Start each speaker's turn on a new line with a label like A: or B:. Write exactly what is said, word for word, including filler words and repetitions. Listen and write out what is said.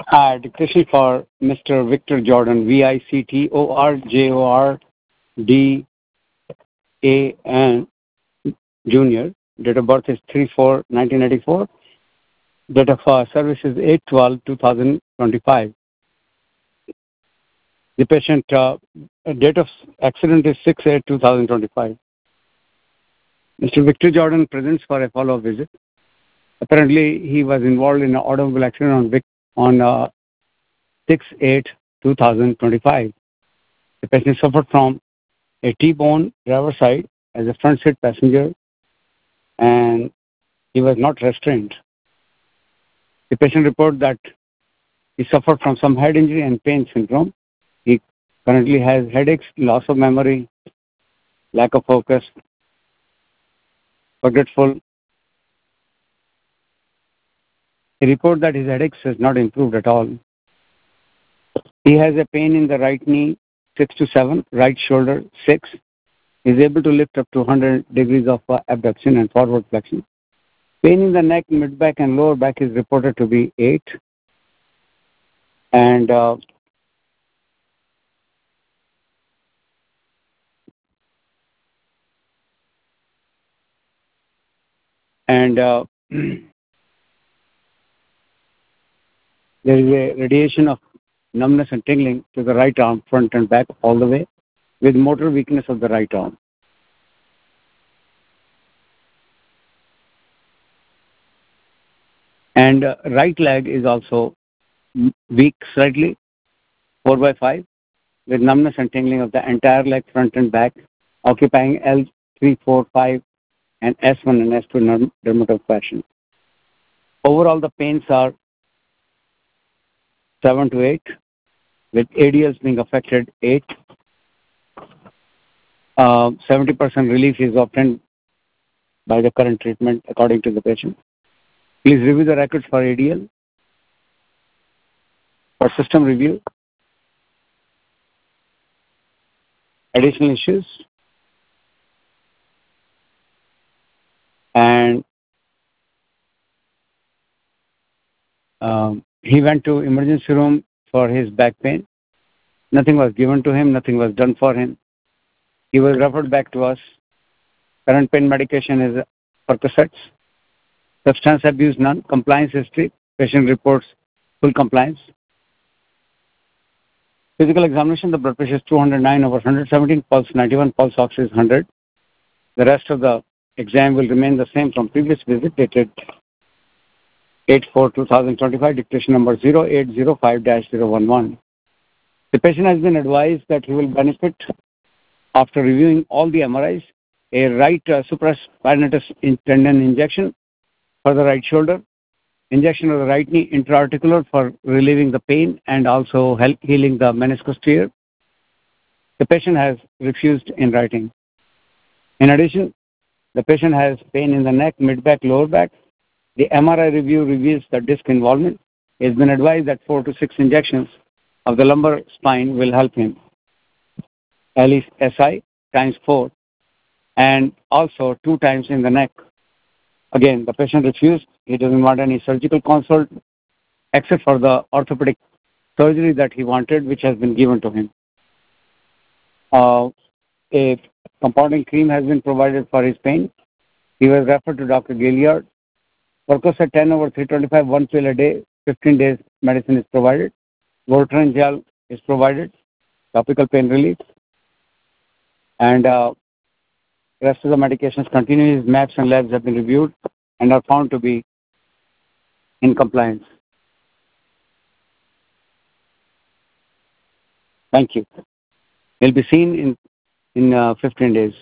A: Uh, dictation for Mister Victor Jordan, V I C T O R J O R D A N Junior. Date of birth is three four nineteen eighty-four. Date of uh, service is eight twelve two thousand twenty-five. The patient uh, date of accident is six eight two thousand twenty-five. Mister Victor Jordan presents for a follow-up visit. Apparently, he was involved in an automobile accident on Vic, on uh, six eight two thousand twenty-five. The patient suffered from a T-bone driver side as a front seat passenger, and he was not restrained. The patient reported that he suffered from some head injury and pain syndrome. He currently has headaches, loss of memory, lack of focus, forgetful. He reported that his headaches has not improved at all. He has a pain in the right knee, six to seven, right shoulder, six. He is able to lift up to one hundred degrees of uh, abduction and forward flexion. Pain in the neck, mid-back, and lower back is reported to be eight. And uh, and uh, there is a radiation of numbness and tingling to the right arm, front and back, all the way, with motor weakness of the right arm. And uh, right leg is also weak slightly, four by five, with numbness and tingling of the entire leg, front and back, occupying L three, four, five, and S one and S two in dermatographic fashion. Overall, the pains are seven to eight, with A D Ls being affected eight. Uh, seventy percent relief is obtained by the current treatment according to the patient. Please review the records for A D L. For system review, additional issues, and um, he went to emergency room for his back pain. Nothing was given to him. Nothing was done for him. He was referred back to us. Current pain medication is Percocets. Substance abuse, none. Compliance history, patient reports full compliance. Physical examination, the blood pressure is two hundred nine over one hundred seventeen, pulse ninety-one, pulse ox is one hundred. The rest of the exam will remain the same from previous visit, dated eight four two thousand twenty-five, dictation number zero eight zero five dash zero one one. The patient has been advised that he will benefit after reviewing all the M R Is, a right uh, supraspinatus tendon injection for the right shoulder, injection of the right knee intra-articular for relieving the pain and also help healing the meniscus tear. The patient has refused in writing. In addition, the patient has pain in the neck, mid-back, lower back. The M R I review reveals the disc involvement. He has been advised that four to six injections of the lumbar spine will help him. L E S I times four, and also two times in the neck. Again, the patient refused. He doesn't want any surgical consult except for the orthopedic surgery that he wanted, which has been given to him. Uh, a compounding cream has been provided for his pain. He was referred to Doctor Gilliard. Percocet ten over three twenty-five, one pill a day, fifteen days medicine is provided. Votrient gel is provided, topical pain relief. And uh, rest of the medications continue. His maps and labs have been reviewed and are found to be in compliance. Thank you. He'll be seen in, in uh, fifteen days.